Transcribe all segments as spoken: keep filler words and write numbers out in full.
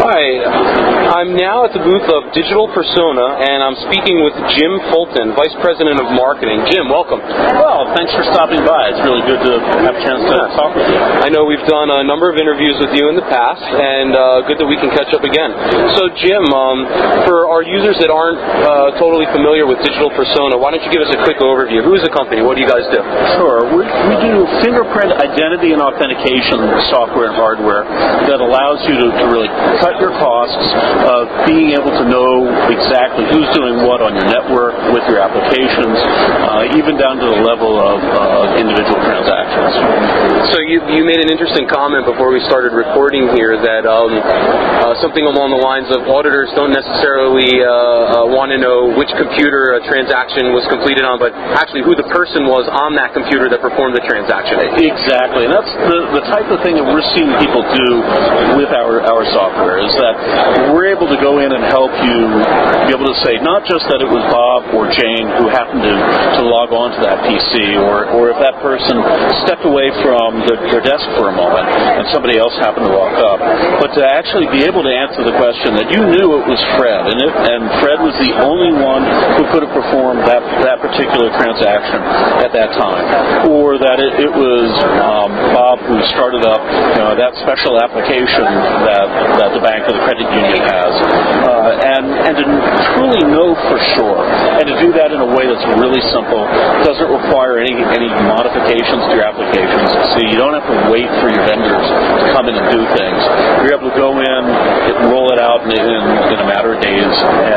Hi, I'm now at the booth of Digital Persona, and I'm speaking with Jim Fulton, Vice President of Marketing. Jim, welcome. Well, thanks for stopping by. It's really good to have a chance to yeah. talk with you. I know we've done a number of interviews with you in the past, and uh, good that we can catch up again. So, Jim, um, for our users that aren't uh, totally familiar with Digital Persona, why don't you give us a quick overview? Who is the company? What do you guys do? Sure. We, we do fingerprint identity and authentication software and hardware that allows you to, to really cut your costs of being able to know exactly who's doing what on your network with your applications, uh, even down to the level of uh, individual transactions. So you, you made an interesting comment before we started recording here that um, uh, something along the lines of auditors don't necessarily uh, uh, want to know which computer a transaction was completed on, but actually who the person was on that computer that performed the transaction. Exactly, and that's the, the type of thing that we're seeing people do with our, our software, is that we're able to go in and help you be able to say not just that it was Bob or Jane who happened to, to log on to that P C, or, or if that person stepped away from the, their desk for a moment and somebody else happened to walk up, but to actually be able to answer the question that you knew it was Fred, and, it, and Fred was the only one who could have performed that, that particular transaction at that time, or that it, it was um, Bob who started up you know, that special application that, that the bank or the credit union has, uh, and, and to truly know for sure, and to do that in a way that's really simple, doesn't require any, any modifications to your applications, so you don't have to wait for your vendors to come in and do things. You're able to go in and roll it out in, in, in a matter of days,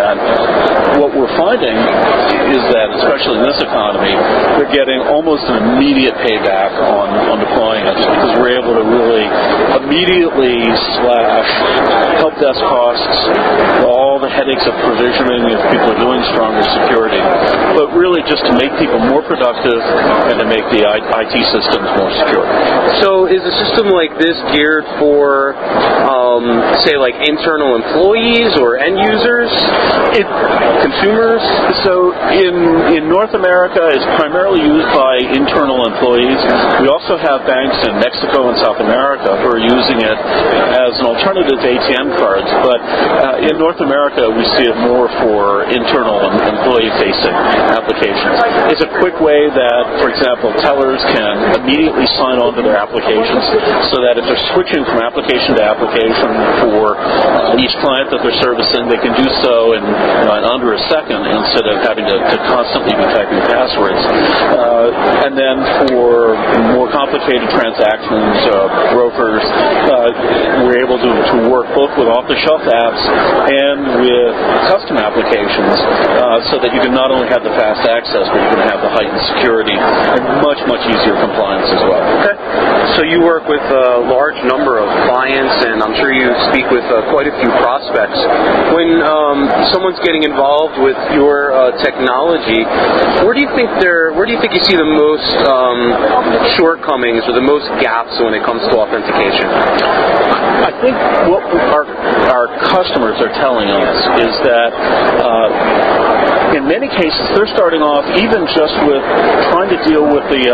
and what we're finding is that, especially in this economy, they're getting almost an immediate payback on, on deploying it, because we're able to really immediately slash help desk costs, all the headaches of provisioning if people are doing stronger security, but really just to make people more productive and to make the I T systems more secure. So is a system like this geared for, um, say, like internal employees or end users? It, consumers? So in, in North America, it's primarily used by internal employees. We also have banks in Mexico and South America who are using it as an alternative to A T M cards, but uh, in North America, we see it more for internal and employee-facing applications. It's a quick way that, for example, tellers can immediately sign on to their applications, so that if they're switching from application to application for uh, each client that they're servicing, they can do so in, uh, in under a second instead of having to, to constantly be typing passwords. Uh, and then for more complicated transactions, uh, brokers, uh, we're able to, to work both with off-the-shelf apps and with custom applications, uh, so that you can not only have the fast access, but you can have the heightened security and much, much easier compliance as well. Okay. So you work with a large number of clients, and I'm sure you speak with uh, quite a few prospects. When um, someone's getting involved with your uh, technology, where do you think there? Where do you think you see the most um, shortcomings or the most gaps when it comes to authentication? I think what our our customers are telling us is that uh, in many cases they're starting off even just with trying to deal with the uh,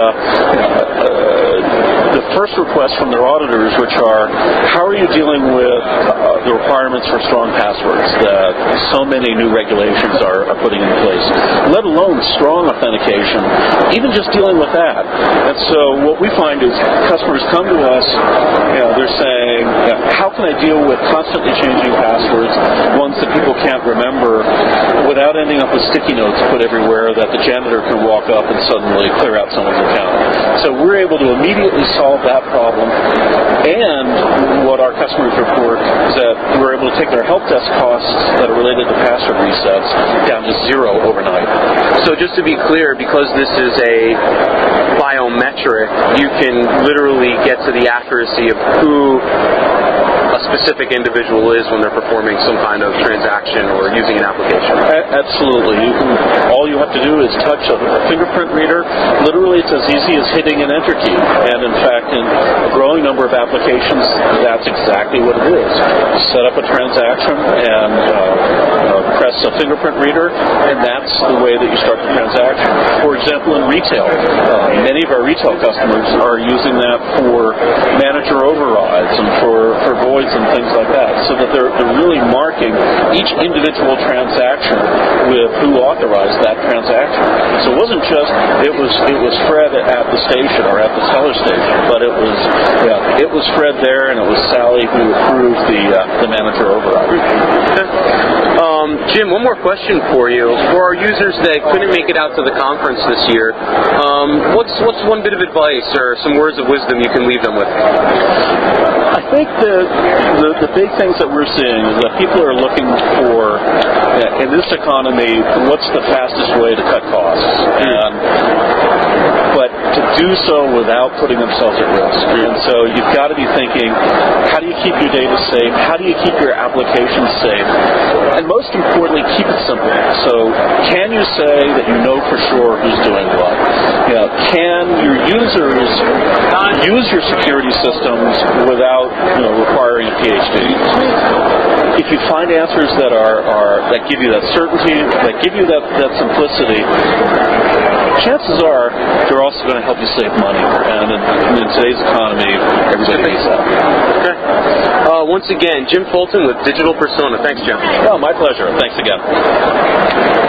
uh, the first requests from their auditors, which are, how are you dealing with uh, the requirements for strong passwords that so many new regulations are, are putting in place, let alone strong authentication, even just dealing with that. And so what we find is customers come to us, you know, they're saying, how can I deal with constantly changing passwords, ones that people can't remember, without ending up with sticky notes put everywhere that the janitor can walk up and suddenly clear out someone's account. So we're able to immediately solve that problem, and what our customers report is that we're able to take their help desk costs that are related to password resets down to zero overnight. So just to be clear, because this is a biometric, you can literally get to the accuracy of who a specific individual is when they're performing some kind of transaction or using an application. A- absolutely. You can, all you have to do is touch a, a fingerprint reader. Literally, it's as easy as hitting an enter key. And in fact, in a growing number of applications, that's exactly what it is. You set up a transaction and uh, uh, press just a fingerprint reader, and that's the way that you start the transaction. For example, in retail, uh, many of our retail customers are using that for manager overrides and for, for voids and things like that, so that they're, they're really marking each individual transaction with who authorized that transaction. So it wasn't just it was it was Fred at the station or at the teller station, but it was yeah, it was Fred there, and it was Sally who approved the uh, the manager override. Um, Jim, one more question for you. For our users that couldn't make it out to the conference this year, um, what's what's one bit of advice or some words of wisdom you can leave them with? I think the, the the big things that we're seeing is that people are looking for, in this economy, what's the fastest way to cut costs, and but to do so without putting themselves at risk. And so you've got to be thinking, how do you keep your data safe? How do you keep your applications safe? And most importantly, keep it simple. So can you say that you know for sure who's doing what? You know, can your users use your security systems without, you know, requiring a PhD? If you find answers that are, are that give you that certainty, that give you that, that simplicity, chances are they're also going to help you save money. And in, in today's economy, everybody needs that. Okay. Uh, once again, Jim Fulton with Digital Persona. Thanks, Jim. Oh, my pleasure. Thanks again.